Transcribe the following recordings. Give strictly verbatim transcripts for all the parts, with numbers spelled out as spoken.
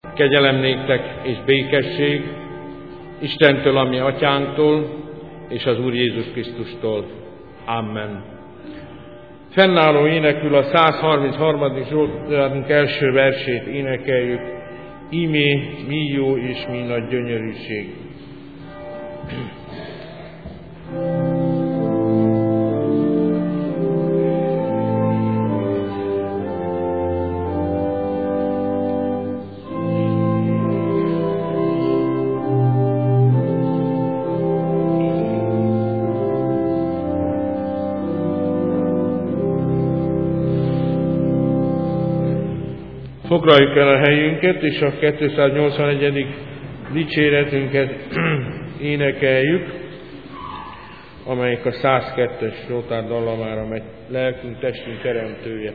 Kegyelem néktek és békesség Istentől, ami atyánktól, és az Úr Jézus Krisztustól. Amen. Fennálló énekül a száz harmincharmadik Zsoltárunk első versét énekeljük. Ímé, mi jó és mi nagy gyönyörűség. Foglaljuk el a helyünket, és a kétszáznyolcvanegyedik dicséretünket énekeljük, amelyik a száz kettes Zsoltár dallamára megy. Lelkünk, testünk teremtője.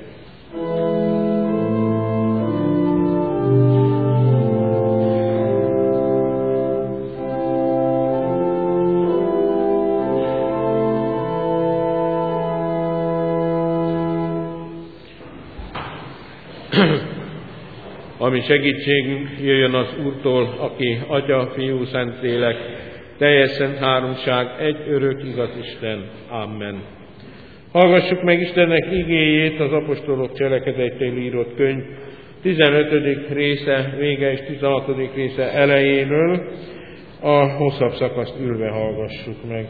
Ami segítségünk jöjjön az Úrtól, aki Atya, Fiú, Szentlélek, teljes szent háromság, egy örök igaz Isten. Amen. Hallgassuk meg Istennek igéjét az apostolok cselekedeteiből írott könyv tizenötödik része vége és tizenhatodik része elejéről. A hosszabb szakaszt ülve hallgassuk meg.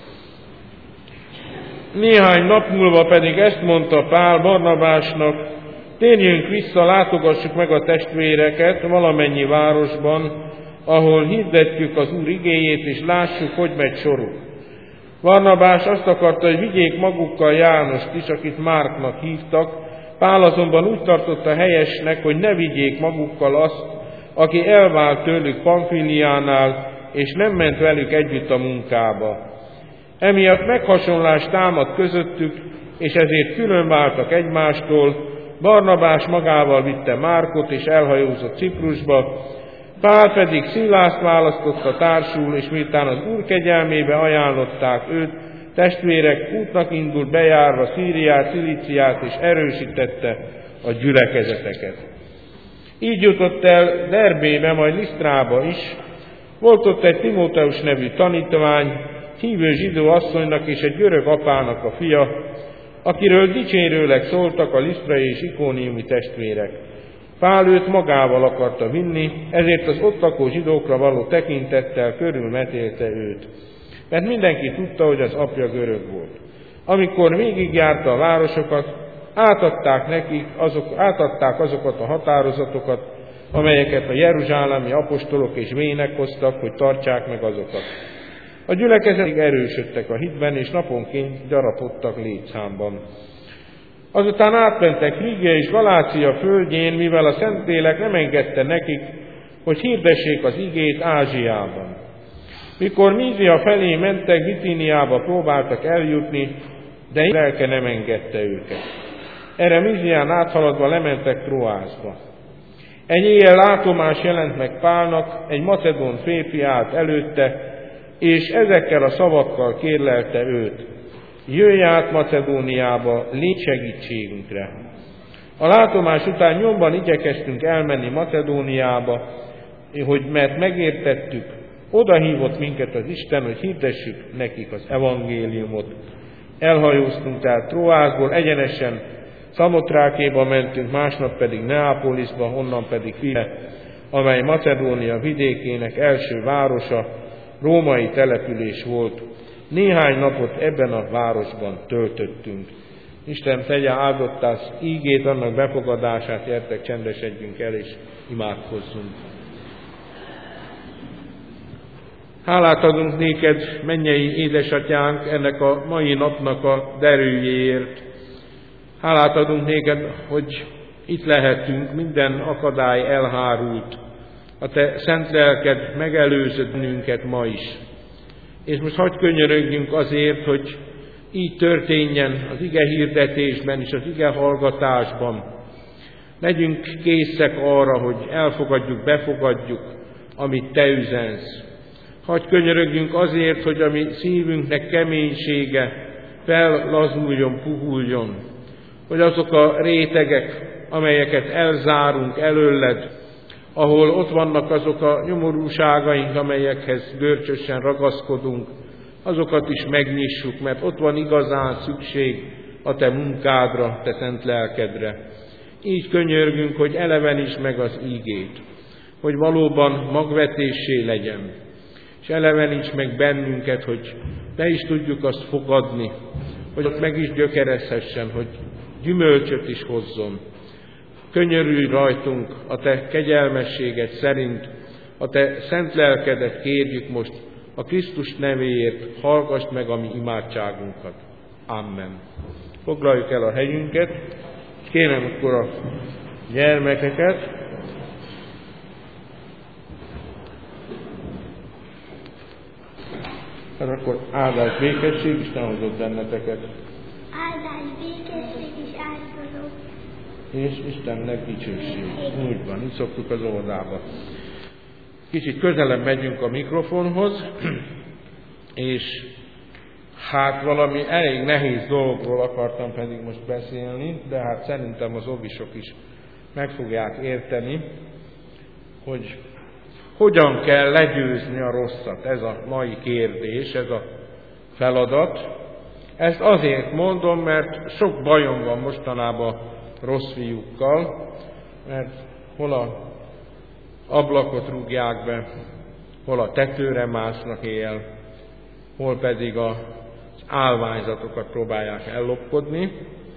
Néhány nap múlva pedig ezt mondta Pál Barnabásnak: térjünk vissza, látogassuk meg a testvéreket valamennyi városban, ahol hirdetjük az Úr igéjét, és lássuk, hogy megy soruk. Barnabás azt akarta, hogy vigyék magukkal Jánost is, akit Márknak hívtak. Pál azonban úgy tartotta helyesnek, hogy ne vigyék magukkal azt, aki elvált tőlük Pamfiliánál, és nem ment velük együtt a munkába. Emiatt meghasonlás támadt közöttük, és ezért különváltak egymástól. Barnabás magával vitte Márkot, és elhajózott Ciprusba, Pál pedig Szilászt választotta társul, és miután az Úr kegyelmébe ajánlották őt, testvérek, útnak indult bejárva Szíriát, Cilíciát, és erősítette a gyülekezeteket. Így jutott el Derbébe, majd Lisztrába is. Volt ott egy Timóteus nevű tanítvány, hívő zsidó asszonynak és egy görög apának a fia, akiről dicsérőleg szóltak a lisztrai és ikóniumi testvérek. Pál őt magával akarta vinni, ezért az ott lakó zsidókra való tekintettel körülmetélte őt. Mert mindenki tudta, hogy az apja görög volt. Amikor végigjárta a városokat, átadták nekik azok, átadták azokat a határozatokat, amelyeket a jeruzsálemi apostolok és vének hoztak, hogy tartsák meg azokat. A gyülekezetek erősödtek a hitben, és naponként gyarapodtak létszámban. Azután átmentek Frígia és Galácia földjén, mivel a Szentlélek nem engedte nekik, hogy hirdessék az igét Ázsiában. Mikor Mízia felé mentek, Bitíniába próbáltak eljutni, de lelke nem engedte őket. Erre Mízián áthaladva lementek Troászba. Egy éjjel látomás jelent meg Pálnak, egy macedón férfi állt előtte, és ezekkel a szavakkal kérlelte őt: jöjj át Macedóniába, légy segítségünkre. A látomás után nyomban igyekeztünk elmenni Macedóniába, hogy mert megértettük, oda hívott minket az Isten, hogy hirdessük nekik az evangéliumot. Elhajóztunk tehát Troászból, egyenesen Szamotrákéba mentünk, másnap pedig Neápolisba, onnan pedig File, amely Macedónia vidékének első városa, római település volt. Néhány napot ebben a városban töltöttünk. Isten tegye áldottá az ígét, annak befogadását, gyertek, csendesedjünk el és imádkozzunk. Hálát adunk néked, mennyei édesatyánk, ennek a mai napnak a derűjéért. Hálát adunk néked, hogy itt lehetünk, minden akadály elhárult. A te szent lelked megelőzött bennünket ma is. És most hadd könyörögjünk azért, hogy így történjen az ige hirdetésben és az ige hallgatásban. Legyünk készek arra, hogy elfogadjuk, befogadjuk, amit te üzensz. Hadd könyörögjünk azért, hogy a mi szívünknek keménysége fellazuljon, puhuljon. Hogy azok a rétegek, amelyeket elzárunk előled, ahol ott vannak azok a nyomorúságaink, amelyekhez görcsösen ragaszkodunk, azokat is megnyissuk, mert ott van igazán szükség a te munkádra, te szent lelkedre. Így könyörgünk, hogy elevenítsd meg az ígét, hogy valóban magvetéssé legyen, és elevenítsd meg bennünket, hogy ne is tudjuk azt fogadni, hogy ott meg is gyökerezhessen, hogy gyümölcsöt is hozzon. Könyörülj rajtunk a te kegyelmességed szerint, a te szent lelkedet kérjük most, a Krisztus nevéért hallgass meg a mi imádságunkat. Amen. Foglaljuk el a helyünket, és kérem akkor a gyermekeket, hát akkor áldás, békesség, Isten hozott benneteket. Áldás, békesség és áldozó. És Istennek dicsőség. Úgy van, így szoktuk az óvodába. Kicsit közelebb megyünk a mikrofonhoz, és hát valami elég nehéz dologról akartam pedig most beszélni, de hát szerintem az óvisok is meg fogják érteni, hogy hogyan kell legyőzni a rosszat. Ez a mai kérdés, ez a feladat. Ezt azért mondom, mert sok bajom van mostanában rossz fiúkkal, mert hol a ablakot rúgják be, hol a tetőre másznak éjjel, hol pedig az állványzatokat próbálják ellopkodni.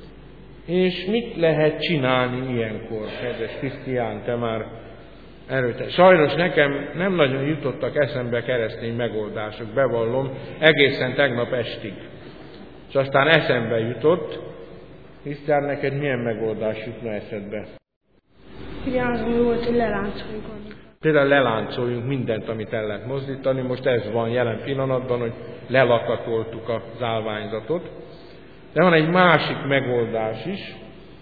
És mit lehet csinálni ilyenkor, kedves Krisztián, te már erőt. Sajnos nekem nem nagyon jutottak eszembe keresztény megoldások, bevallom, egészen tegnap estig. És aztán eszembe jutott. Krisztián, neked milyen megoldás jutna eszedbe? Igen, az mi volt, hogy leláncoljuk. Például leláncoljunk mindent, amit el lehet mozdítani. Most ez van jelen pillanatban, hogy lelakatoltuk az állványzatot. De van egy másik megoldás is.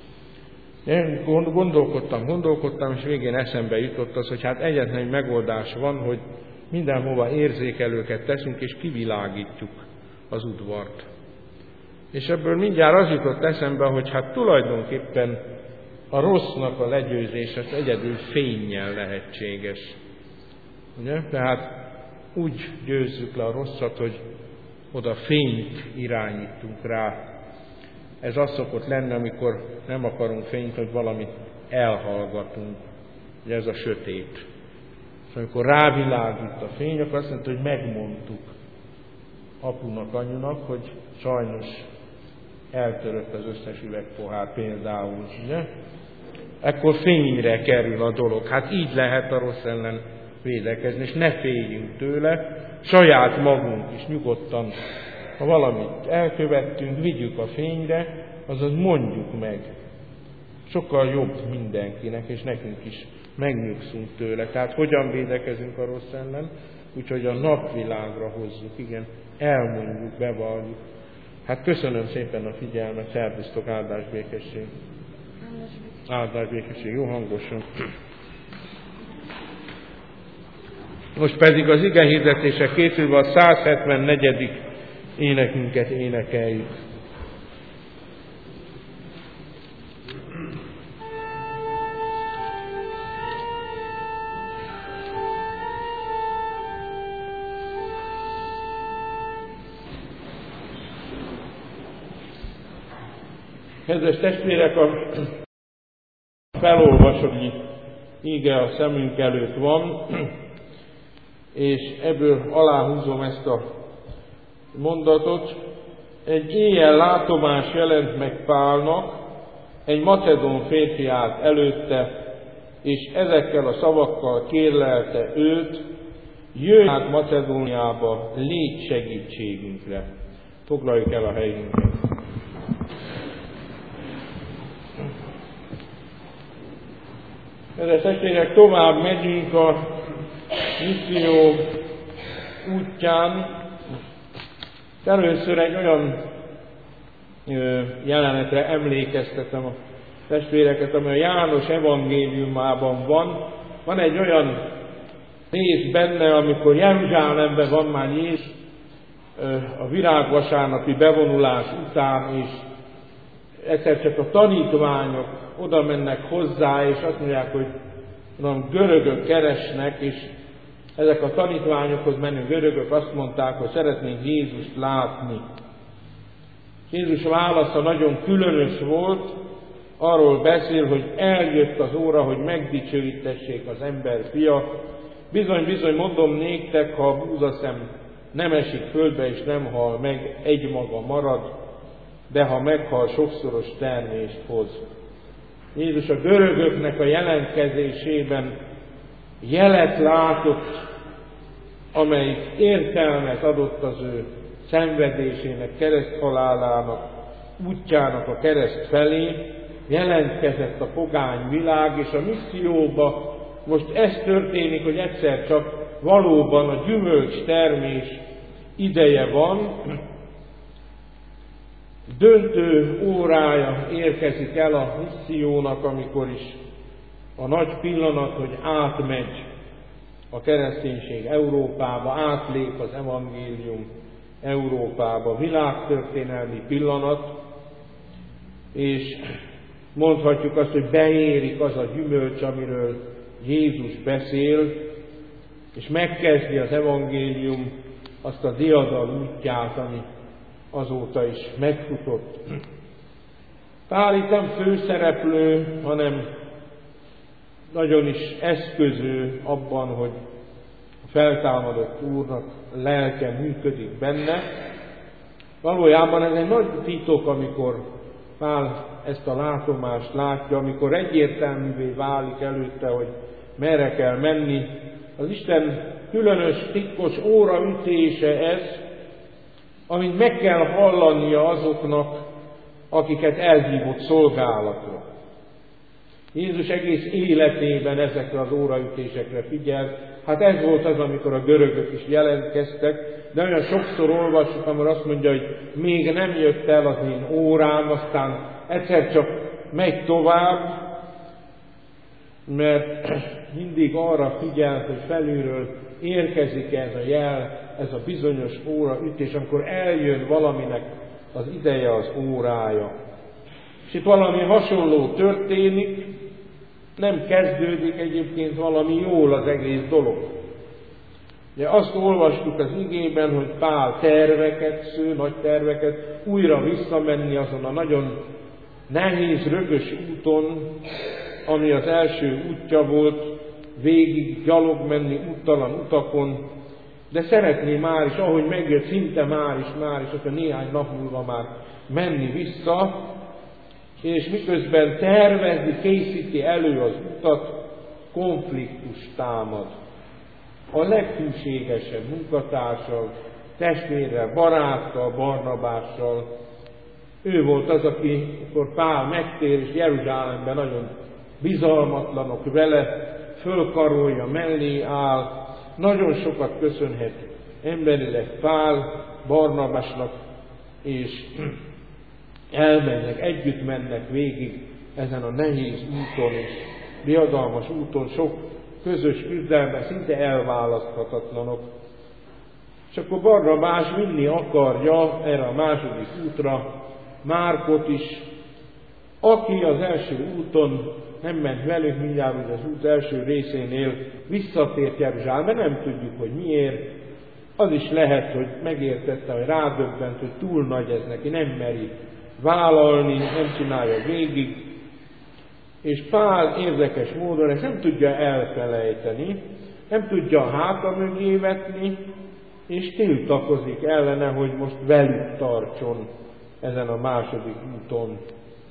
Én gondolkodtam, gondolkodtam, és végén eszembe jutott az, hogy hát egyetlen egy megoldás van, hogy mindenhova érzékelőket teszünk, és kivilágítjuk az udvart. És ebből mindjárt az jutott eszembe, hogy hát tulajdonképpen a rossznak a legyőzése egyedül fénnyel lehetséges. Ugye? Tehát úgy győzzük le a rosszat, hogy oda fényt irányítunk rá. Ez az szokott lenni, amikor nem akarunk fényt, hogy valamit elhallgatunk. Ugye ez a sötét. És amikor rávilágít a fény, akkor azt mondta, hogy megmondtuk apunak, anyunak, hogy sajnos eltörött az összes üvegpohár például. Ugye? Ekkor fényre kerül a dolog. Hát így lehet a rossz ellen védekezni, és ne féljünk tőle, saját magunk is nyugodtan, ha valamit elkövettünk, vigyük a fényre, azaz mondjuk meg. Sokkal jobb mindenkinek, és nekünk is megnyugszunk tőle. Tehát hogyan védekezünk a rossz ellen? Úgyhogy a napvilágra hozzuk, igen, elmondjuk, bevalljuk. Hát köszönöm szépen a figyelmet, szervusztok, áldás, békesség. Áldás, békesség, jó hangosan. Most pedig az ige hirdetésre készülve a száz hetvennegyedik énekünket énekeljük. Kedves testvérek, a felolvasói ige a szemünk előtt van, és ebből aláhúzom ezt a mondatot. Egy éjjel látomás jelent meg Pálnak, egy macedón férfi állt előtte, és ezekkel a szavakkal kérlelte őt, jöjj át Macedóniába, légy segítségünkre. Foglaljuk el a helyünket. Kedves testvérek, tovább megyünk a misszió útján. Először egy olyan jelenetre emlékeztetem a testvéreket, amely a János evangéliumában van. Van egy olyan rész benne, amikor Jeruzsálemben van már Jézus a virágvasárnapi bevonulás után, és egyszer csak a tanítványok oda mennek hozzá, és azt mondják, hogy hanem görögök keresnek, és ezek a tanítványokhoz menő görögök azt mondták, hogy szeretnénk Jézust látni. Jézus válasza nagyon különös volt, arról beszél, hogy eljött az óra, hogy megdicsőítessék az ember fia. Bizony, bizony, mondom néktek, ha a búzaszem nem esik földbe és nem hal meg, egymaga marad, de ha meghal, sokszoros termést hoz. Jézus a görögöknek a jelentkezésében jelet látott, amelyik értelmet adott az ő szenvedésének, kereszthalálának, útjának a kereszt felé, jelentkezett a pogány világ, és a misszióba most ez történik, hogy egyszer csak valóban a gyümölcs termés ideje van, döntő órája érkezik el a missziónak, amikor is a nagy pillanat, hogy átmegy a kereszténység Európába, átlép az evangélium Európába, világtörténelmi pillanat, és mondhatjuk azt, hogy beérik az a gyümölcs, amiről Jézus beszél, és megkezdi az evangélium azt a diadal útját, ami azóta is megfutott. Pál itt nem főszereplő, hanem nagyon is eszköző abban, hogy a feltámadott Úrnak lelke működik benne. Valójában ez egy nagy titok, amikor Pál ezt a látomást látja, amikor egyértelművé válik előtte, hogy merre kell menni. Az Isten különös, titkos óraütése ez, amit meg kell hallania azoknak, akiket elhívott szolgálatra. Jézus egész életében ezekre az óraütésekre figyelt. Hát ez volt az, amikor a görögök is jelentkeztek, de olyan sokszor olvassuk, amikor azt mondja, hogy még nem jött el az én órám, aztán egyszer csak megy tovább, mert mindig arra figyelt, hogy felülről érkezik ez a jel, ez a bizonyos óraütés, amikor eljön valaminek az ideje, az órája. És itt valami hasonló történik, nem kezdődik egyébként valami jól az egész dolog. Ugye azt olvastuk az igében, hogy Pál terveket sző, nagy terveket, újra visszamenni azon a nagyon nehéz, rögös úton, ami az első útja volt, végig gyalog menni úttalan utakon, de szeretné már is, ahogy megjött, szinte már is, már is, akkor néhány nap múlva már menni vissza, és miközben tervezni, készíti elő az utat, konfliktus támad. A leghűségesebb munkatársal, testvérrel, baráttal, Barnabással. Ő volt az, aki, amikor Pál megtér, és Jeruzsálemben nagyon bizalmatlanok vele, fölkarolja, mellé áll, nagyon sokat köszönhet emberileg Pál, Barnabásnak, és elmennek, együtt mennek végig ezen a nehéz úton, és diadalmas úton, sok közös küzdelme, szinte elválaszthatatlanok. És akkor Barnabás vinni akarja erre a második útra Márkot is, aki az első úton nem ment velünk, mindjárt hogy az út első részénél visszatért Jeruzsálembe, nem tudjuk, hogy miért. Az is lehet, hogy megértette, hogy rádöbbent, hogy túl nagy ez neki, nem meri vállalni, nem csinálja végig. És Pál érdekes módon ezt nem tudja elfelejteni, nem tudja a háta mögé vetni, és tiltakozik ellene, hogy most velük tartson ezen a második úton.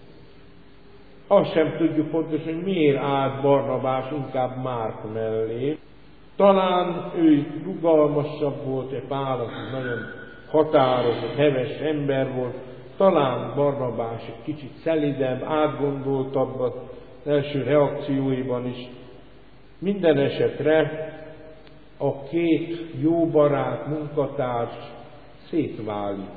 Azt sem tudjuk pontosan, hogy miért állt Barnabás inkább Márk mellé. Talán ő rugalmasabb volt, egy Pál, aki nagyon határozott, heves ember volt. Talán Barnabás egy kicsit szelidebb, átgondoltabb az első reakcióiban is. Minden esetre a két jó barát, munkatárs szétválik.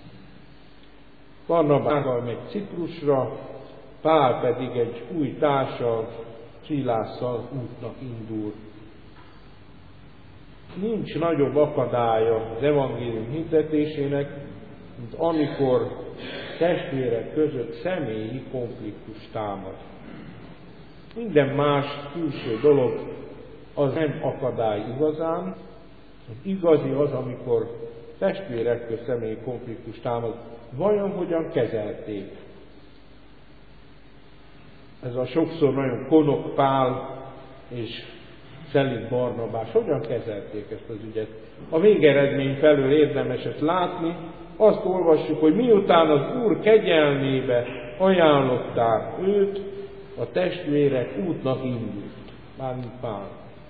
Barnabás megy Ciprusra, Pál pedig egy új társal, Szilásszal útnak indul. Nincs nagyobb akadálya az evangélium hirdetésének, mint amikor testvérek között személyi konfliktus támad. Minden más külső dolog az nem akadály igazán. Az igazi az, amikor testvérek közt személyi konfliktus támad. Vajon hogyan kezelték? Ez a sokszor nagyon Konok Pál és Szelik Barnabás, hogyan kezelték ezt az ügyet? A végeredmény felől érdemes ezt látni. Azt olvassuk, hogy miután az Úr kegyelmébe ajánlották őt, a testvérek útnak indult. Mármint Pál.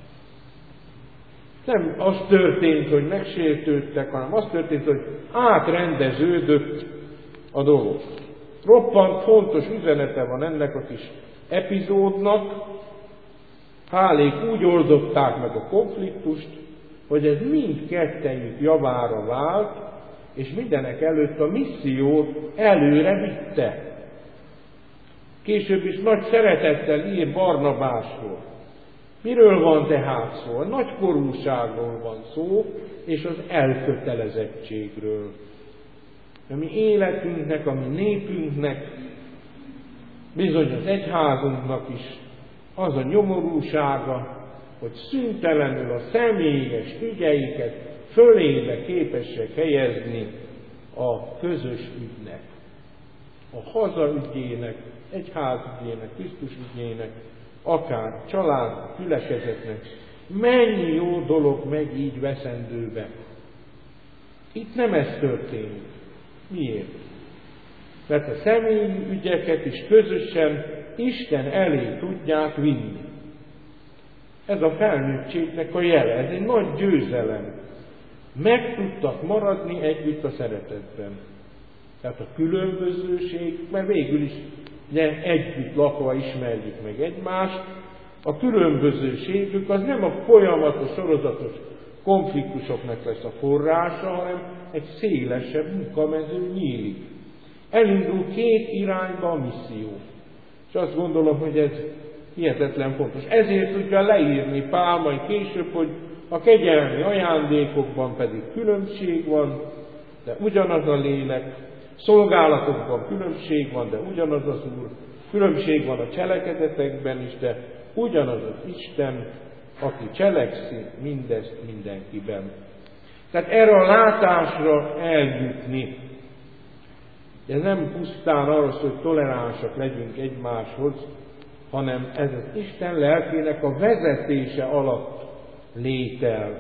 Nem az történt, hogy megsértődtek, hanem az történt, hogy átrendeződött a dolog. Roppant fontos üzenete van ennek a kis epizódnak. Pálék úgy oldották meg a konfliktust, hogy ez mindkettejük javára vált, és mindenek előtt a missziót előre vitte. Később is nagy szeretettel ír Barnabásról. Miről van tehát szó? A nagykorúságról van szó, és az elkötelezettségről. A mi életünknek, a mi népünknek, bizony az egyházunknak is az a nyomorúsága, hogy szüntelenül a személyes ügyeiket fölébe képesek helyezni a közös ügynek. A haza ügyének, egyház ügyének, Krisztus ügyének, akár család, gyülekezetnek. Mennyi jó dolog megy így veszendőbe. Itt nem ez történik. Miért? Mert a személyi ügyeket is közösen Isten elé tudják vinni. Ez a felnőttségnek a jele, ez egy nagy győzelem. Meg tudtak maradni együtt a szeretetben. Tehát a különbözőség, mert végül is ugye, együtt lakva ismerjük meg egymást, a különbözőségük az nem a folyamatos, sorozatos konfliktusoknak lesz a forrása, hanem egy szélesebb munkamező nyílik. Elindul két irányba a misszió. És azt gondolom, hogy ez hihetetlen fontos. Ezért tudja leírni Pál majd később, hogy a kegyelmi ajándékokban pedig különbség van, de ugyanaz a lélek, szolgálatokban különbség van, de ugyanaz az Úr, különbség van a cselekedetekben is, de ugyanaz az Isten, aki cselekszi mindezt mindenkiben. Tehát erre a látásra eljutni. Ez nem pusztán arról, hogy toleránsak legyünk egymáshoz, hanem ez az Isten lelkének a vezetése alatt létel,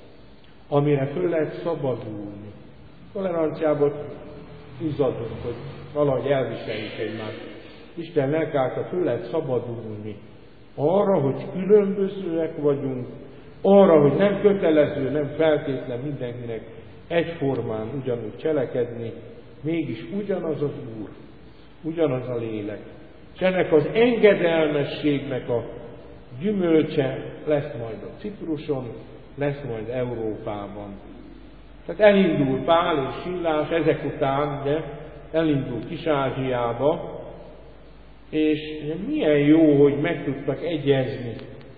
amire föl lehet szabadulni. Toleranciából izzadunk, hogy valahogy elviseljük egymást. Isten lelke által föl lehet szabadulni arra, hogy különbözőek vagyunk, arra, hogy nem kötelező, nem feltétlen mindenkinek egyformán ugyanúgy cselekedni, mégis ugyanaz az Úr, ugyanaz a lélek. És ennek az engedelmességnek a gyümölcse lesz majd a Cipruson, lesz majd Európában. Tehát elindul Pál és Sillás, ezek után ugye, elindul Kis-Ázsiába, és milyen jó, hogy meg tudtak egyezni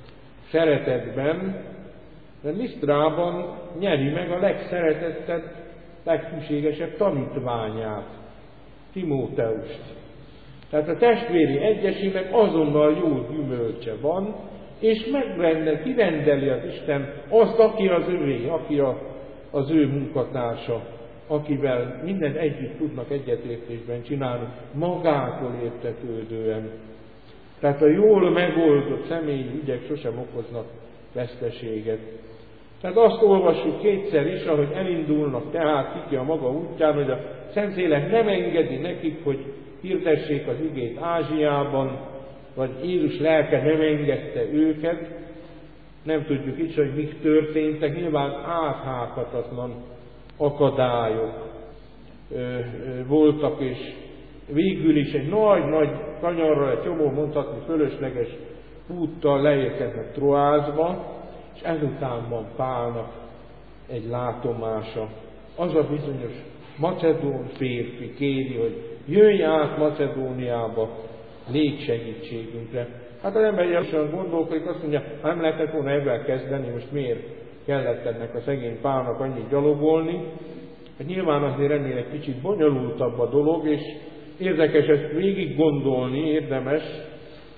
szeretetben, mert Lisztrában nyeri meg a legszeretettebb, leghűségesebb tanítványát, Timóteust. Tehát a testvéri egyesének azonnal jó gyümölcse van, és megrendel, kirendeli az Isten azt, aki az övé, aki a, az ő munkatársa, akivel mindent együtt tudnak egyetértésben csinálni, magától értetődően. Tehát a jól megoldott személyi ügyek sosem okoznak veszteséget. Tehát azt olvassuk kétszer is, ahogy elindulnak tehát kiki a maga útján, hogy a Szentlélek nem engedi nekik, hogy hirdessék az igét Ázsiában, vagy Jézus lelke nem engedte őket. Nem tudjuk is, hogy mik történtek, nyilván áthághatatlan akadályok ö, ö, voltak, és végül is egy nagy-nagy kanyarral, egy csomó mondhatni fölösleges úttal leérkeznek Troázba, és ezután van Pálnak egy látomása. Az a bizonyos macedón férfi kéri, hogy jöjj át Macedóniába, légy segítségünkre. Hát az ember gyorsan gondolkodik, azt mondja, nem lehetett volna ebben kezdeni, most miért kellett ennek a szegény Pálnak annyit gyalogolni. Hát nyilván azért ennél egy kicsit bonyolultabb a dolog, és érdekes ezt végig gondolni, érdemes,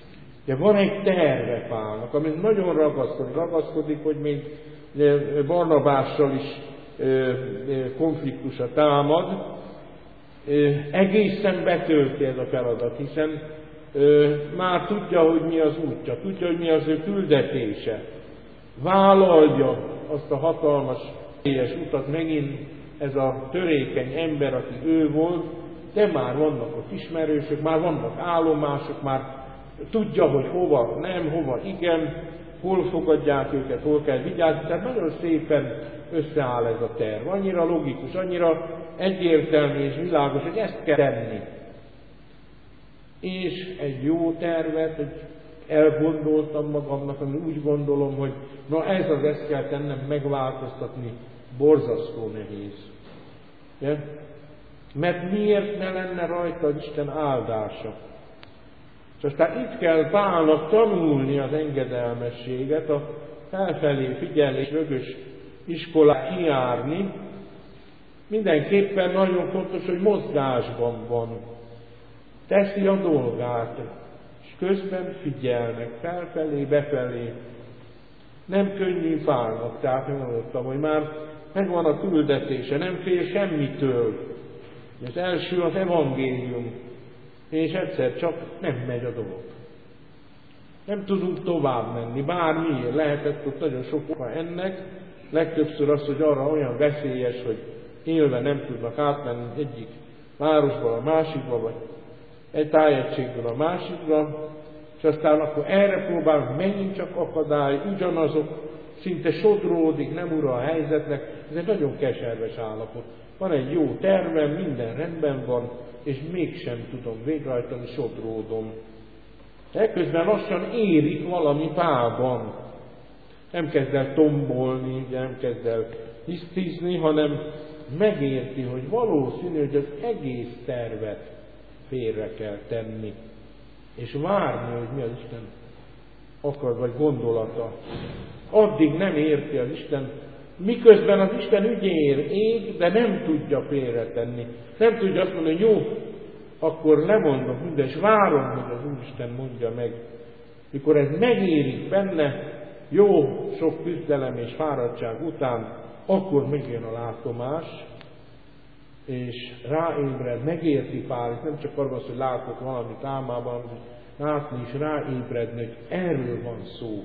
De van egy terve Pálnak, amit nagyon ragaszkodik, ragaszkodik, hogy még Barnabással is konfliktusa támad, egészen betölti ez a feladat, hiszen már tudja, hogy mi az útja, tudja, hogy mi az ő küldetése. Vállalja azt a hatalmas, éles utat megint ez a törékeny ember, aki ő volt, de már vannak ott ismerősök, már vannak állomások, már tudja, hogy hova nem, hova igen, hol fogadják őket, hol kell vigyázni. Tehát nagyon szépen összeáll ez a terv. Annyira logikus, annyira egyértelmű és világos, hogy ezt kell tenni. És egy jó tervet, hogy elgondoltam magamnak, ami úgy gondolom, hogy na ez az, ezt kell tennem, megváltoztatni, borzasztó nehéz. Ja? Mert miért ne lenne rajta az Isten áldása? És aztán itt kell Pálnak tanulni az engedelmességet, a felfelé figyelés, rögös iskolát kijárni. Mindenképpen nagyon fontos, hogy mozgásban van. Teszi a dolgát, és közben figyelnek felfelé, befelé. Nem könnyű Pálnak, tehát mondtam, hogy már megvan a küldetése, nem fél semmitől. Az első az evangélium, és egyszer csak nem megy a dolog. Nem tudunk tovább menni, bármiért lehetett ott nagyon sok oka ennek, legtöbbször az, hogy arra olyan veszélyes, hogy élve nem tudnak átmenni egyik városból a másikba, vagy egy tájegységből a másikra, és aztán akkor erre próbálunk, megint csak akadály, ugyanazok, szinte sodródik, nem ura a helyzetnek, ez egy nagyon keserves állapot. Van egy jó tervem, minden rendben van, és mégsem tudom végrehajtani, sodródom. Ekközben lassan érik valami Pálban. Nem kezd el tombolni, ugye nem kezd el hisztizni, hanem megérti, hogy valószínű, hogy az egész tervet félre kell tenni, és várni, hogy mi az Isten akar, vagy gondolata. Addig nem érti az Isten, miközben az Isten ügyéért ég, de nem tudja félretenni. Nem tudja azt mondani, hogy jó, akkor lemondom minden, és várom, hogy az Úristen mondja meg. Mikor ez megérik benne, jó sok küzdelem és fáradtság után, akkor megjön a látomás, és ráébred, megérti Pál, nem csak arról, hogy látok valamit álmában, hogy látni is ráébredni, hogy erről van szó.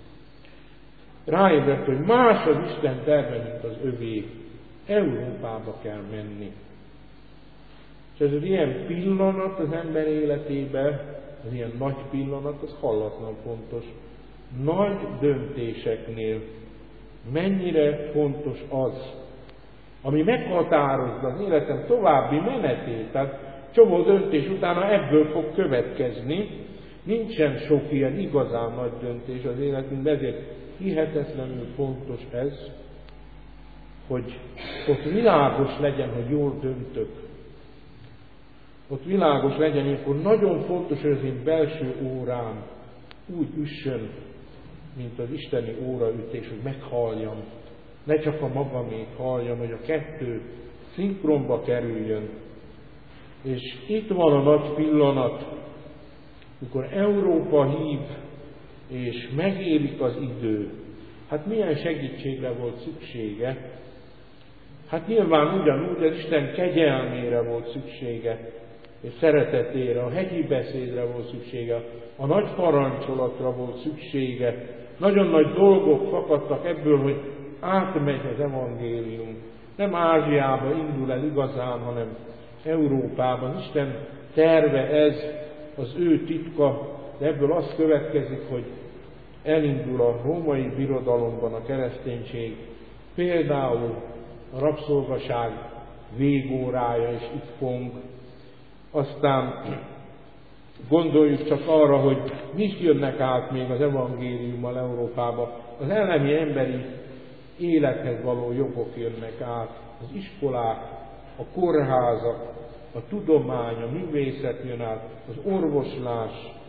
Ráébredt, hogy más az Isten terve, mint az övé. Európába kell menni. És ez az ilyen pillanat az ember életében, az ilyen nagy pillanat, az hallatlan fontos. Nagy döntéseknél mennyire fontos az, ami meghatározza az életem további menetét. Tehát csomó döntés utána ebből fog következni. Nincsen sok ilyen igazán nagy döntés az életünkben, ezért hihetetlenül fontos ez, hogy ott világos legyen, hogy jól döntök. Ott világos legyen, akkor nagyon fontos, hogy az én belső órám úgy üssön, mint az isteni óraütés, hogy meghalljam. Ne csak a magamét halljam, hogy a kettő szinkronba kerüljön. És itt van a nagy pillanat, mikor Európa hív, és megélik az idő. Hát milyen segítségre volt szüksége? Hát nyilván ugyanúgy az Isten kegyelmére volt szüksége, és szeretetére, a hegyi beszédre volt szüksége, a nagy parancsolatra volt szüksége. Nagyon nagy dolgok fakadtak ebből, hogy átmegy az evangélium. Nem Ázsiába indul el igazán, hanem Európában. Isten terve ez, az ő titka, de ebből az következik, hogy elindul a római birodalomban a kereszténység, például a rabszolgaság végórája is itt fong. Aztán gondoljuk csak arra, hogy mit jönnek át még az evangéliummal Európába. Az elemi emberi élethez való jogok jönnek át, az iskolák, a kórházak, a tudomány, a művészet jön át, az orvoslás,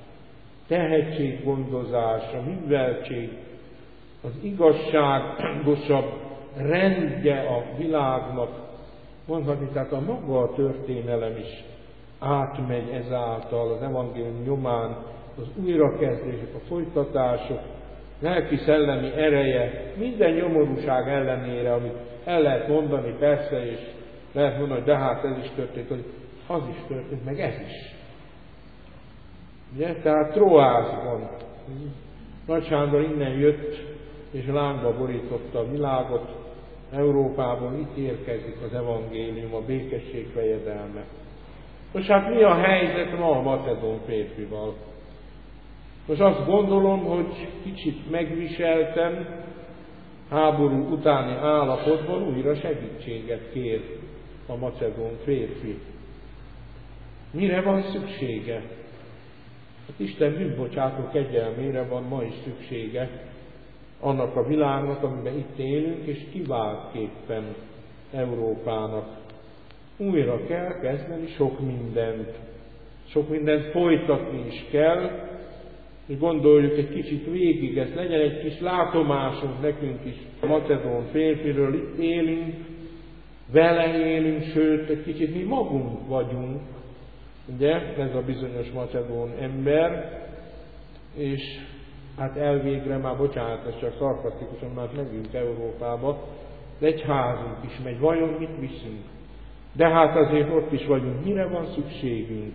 tehetséggondozás, a műveltség, az igazságosabb rendje a világnak, mondhatni, tehát a maga a történelem is átmegy ezáltal az evangélium nyomán, az újrakezdések, a folytatások, lelki-szellemi ereje, minden nyomorúság ellenére, amit el lehet mondani, persze, és lehet mondani, hogy de hát ez is történt, hogy az is történt, meg ez is. Ugye? Tehát Troászban Nagy Sándor innen jött, és lángba borította a világot, Európában itt érkezik az evangélium, a békesség fejedelme. Most hát mi a helyzet ma a macedón férfival? Most azt gondolom, hogy kicsit megviseltem, háború utáni állapotban újra segítséget kér a macedón férfi. Mire van szüksége? Hát Isten bűnbocsátó kegyelmére van ma is szüksége annak a világnak, amiben itt élünk, és kiváltképpen Európának. Újra kell kezdeni sok mindent. Sok mindent folytatni is kell, és gondoljuk egy kicsit végig, ez legyen egy kis látomásunk nekünk is. A macedón férfiről itt élünk, vele élünk, sőt, egy kicsit mi magunk vagyunk, ugye, ez a bizonyos macedón ember, és hát elvégre már, bocsánat, ez csak szarkasztikusan, már megyünk Európába, de egy házunk is megy, vajon mit viszünk? De hát azért ott is vagyunk, mire van szükségünk?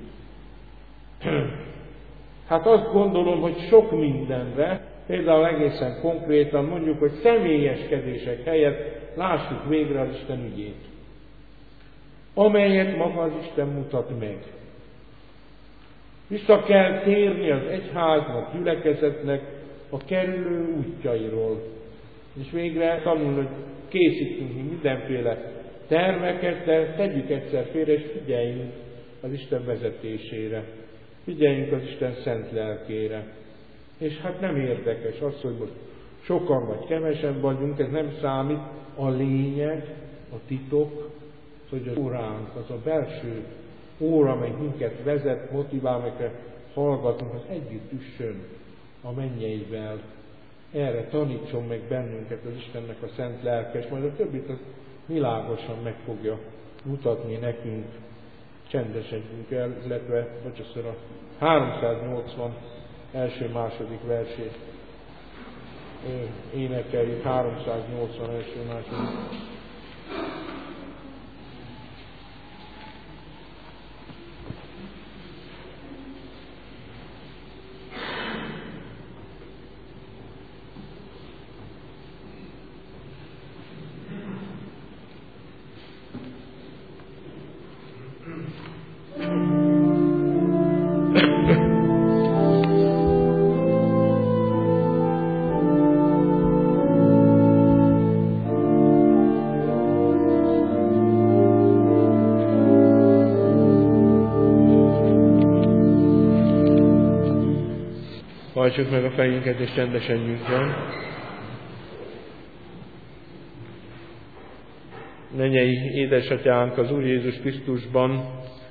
Hát azt gondolom, hogy sok mindenre, például egészen konkrétan mondjuk, hogy személyeskedések helyett lássuk végre az Isten ügyét, amelyet maga az Isten mutat meg. Vissza kell térni az egyháznak, gyülekezetnek a kerülő útjairól. És végre tanulni, hogy készítünk mindenféle terveket, de tegyük egyszer félre, és figyeljünk az Isten vezetésére. Figyeljünk az Isten szent lelkére. És hát nem érdekes az, hogy most sokan vagy kevesen vagyunk, ez nem számít. A lényeg, a titok, hogy az óránk, az a belső óra, amely minket vezet, motivál, amelyekre hallgatunk, az együtt üssön a mennyeivel. Erre tanítson meg bennünket az Istennek a szent lelke, és majd a többit az világosan meg fogja mutatni nekünk. Csendesedjünk el, illetve bocsánat, a háromszáznyolcvan első-második versét énekeljük, háromszáznyolcvan első-második. Hajtsuk meg a fejünket és csendesedjünk el. Mennyei édesatyánk, az Úr Jézus Krisztusban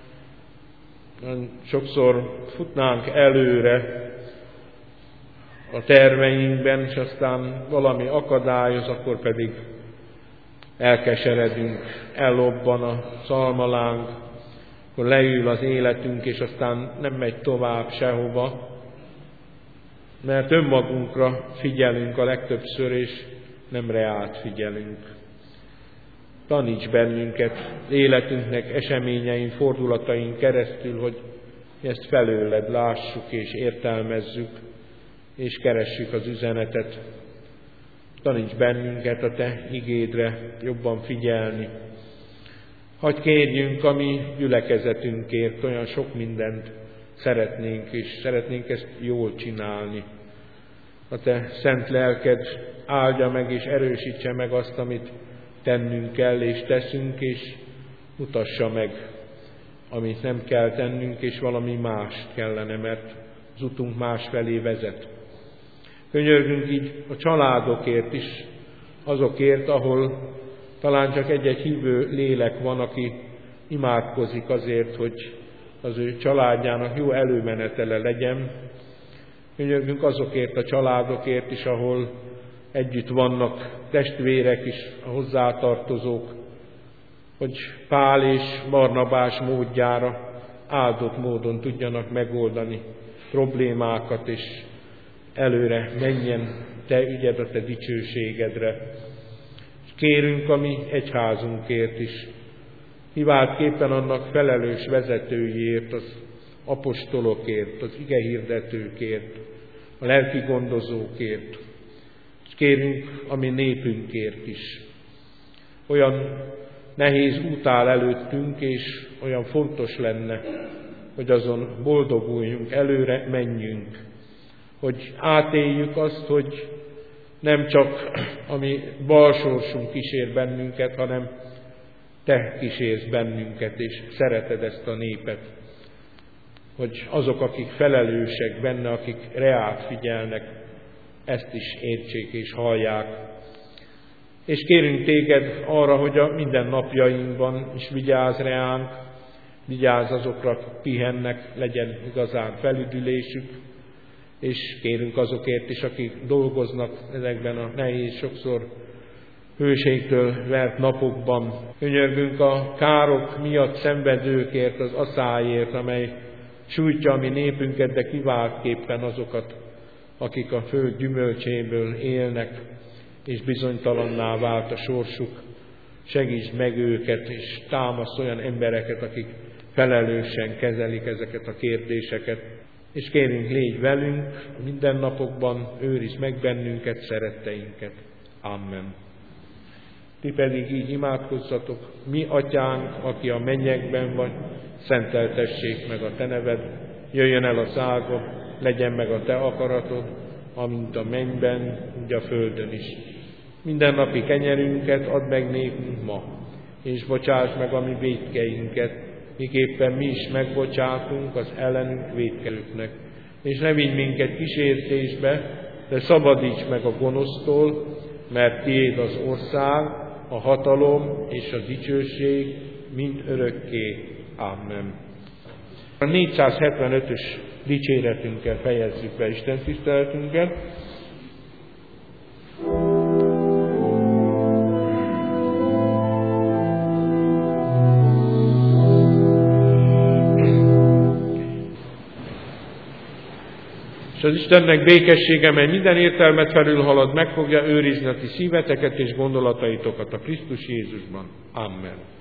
sokszor futnánk előre a terveinkben, és aztán valami akadályoz, akkor pedig elkeseredünk, ellobban a szalmaláng, akkor leül az életünk, és aztán nem megy tovább sehova, mert önmagunkra figyelünk a legtöbbször, és nem reált figyelünk. Taníts bennünket életünknek, eseményeink, fordulataink keresztül, hogy ezt felőled lássuk és értelmezzük, és keressük az üzenetet. Taníts bennünket a Te igédre jobban figyelni. Hadd kérjünk a mi gyülekezetünkért, olyan sok mindent szeretnénk, és szeretnénk ezt jól csinálni. A Te szent lelked áldja meg és erősítse meg azt, amit tennünk kell és teszünk, és mutassa meg, amit nem kell tennünk, és valami mást kellene, mert az utunk másfelé vezet. Könyörgünk így a családokért is, azokért, ahol talán csak egy-egy hívő lélek van, aki imádkozik azért, hogy az ő családjának jó előmenetele legyen. Könyörgünk azokért a családokért is, ahol együtt vannak testvérek is, a hozzátartozók, hogy Pál és Barnabás módjára áldott módon tudjanak megoldani problémákat, és előre menjen te ügyed a te dicsőségedre. És kérünk a mi egyházunkért is, kiváltképpen annak felelős vezetőjért, az apostolokért, az igehirdetőkért, a lelki gondozókért, és kérünk a mi népünkért is. Olyan nehéz út áll előttünk, és olyan fontos lenne, hogy azon boldoguljunk, előre menjünk, hogy átéljük azt, hogy nem csak a mi balsorsunk kísér bennünket, hanem te kísérsz bennünket, és szereted ezt a népet. Hogy azok, akik felelősek benne, akik reát figyelnek, ezt is értsék és hallják. És kérünk téged arra, hogy a mindennapjainkban is vigyázz reánk, vigyázz azokra, akik pihennek, legyen igazán felüdülésük, és kérünk azokért is, akik dolgoznak ezekben a nehéz, sokszor hőségtől vert napokban. Könyörgünk a károk miatt szenvedőkért, az aszályért, amely sújtja a mi népünket, de kiváltképpen azokat, akik a föld gyümölcséből élnek, és bizonytalanná vált a sorsuk. Segítsd meg őket, és támasz olyan embereket, akik felelősen kezelik ezeket a kérdéseket. És kérünk, légy velünk minden napokban, őrizd meg bennünket, szeretteinket. Amen. Ti pedig így imádkozzatok: mi atyánk, aki a mennyekben vagy, szenteltessék meg a te neved, jöjjön el a szárba, legyen meg a te akaratod, amint a mennyben, úgy a földön is. Minden napi kenyerünket add meg nékünk ma, és bocsáss meg a mi vétkeinket, miképpen mi is megbocsátunk az ellenünk vétkelőknek. És ne vigy minket kísértésbe, de szabadíts meg a gonosztól, mert tiéd az ország, a hatalom és a dicsőség mind örökké. Amen. A négyszázhetvenötös dicséretünkkel fejezzük be Isten tiszteletünket. És az Istennek békessége, mely minden értelmet felülhalad, meg fogja őrizni a ti szíveteket és gondolataitokat a Krisztus Jézusban. Amen.